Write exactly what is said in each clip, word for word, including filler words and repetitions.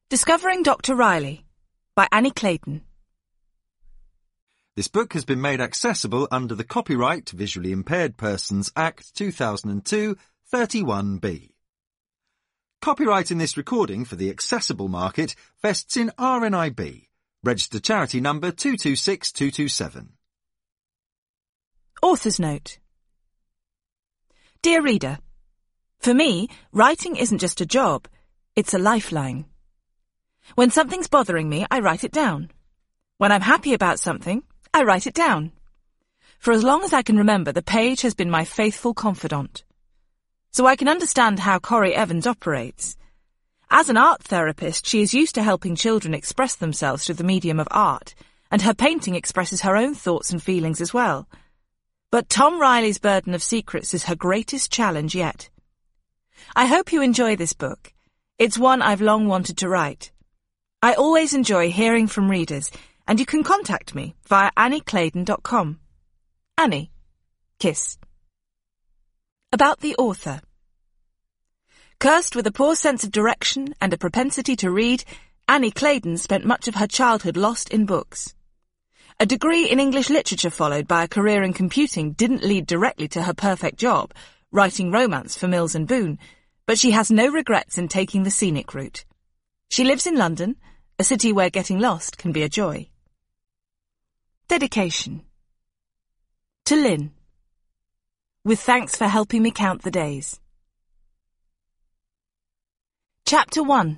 Discovering Doctor Riley by Annie Clayton. This book has been made accessible under the Copyright Visually Impaired Persons Act two thousand two, thirty-one B. Copyright in this recording for the accessible market vests in R N I B, registered charity number two two six two two seven. Author's note. Dear reader, for me, writing isn't just a job, it's a lifeline. When something's bothering me, I write it down. When I'm happy about something, I write it down. For as long as I can remember, the page has been my faithful confidant. So I can understand how Corrie Evans operates. As an art therapist, she is used to helping children express themselves through the medium of art, and her painting expresses her own thoughts and feelings as well. But Tom Riley's Burden of Secrets is her greatest challenge yet. I hope you enjoy this book. It's one I've long wanted to write. I always enjoy hearing from readers, and you can contact me via annie clayton dot com. Annie. Kiss. About the author. Cursed with a poor sense of direction and a propensity to read, Annie Clayton spent much of her childhood lost in books. A degree in English literature followed by a career in computing didn't lead directly to her perfect job, writing romance for Mills and Boon, but she has no regrets in taking the scenic route. She lives in London, a city where getting lost can be a joy. Dedication. To Lynn. With thanks for helping me count the days. Chapter one.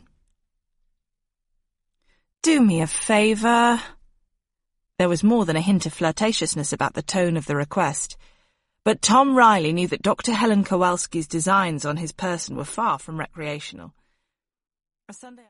Do me a favour. There was more than a hint of flirtatiousness about the tone of the request, but Tom Riley knew that Doctor Helen Kowalski's designs on his person were far from recreational. A Sunday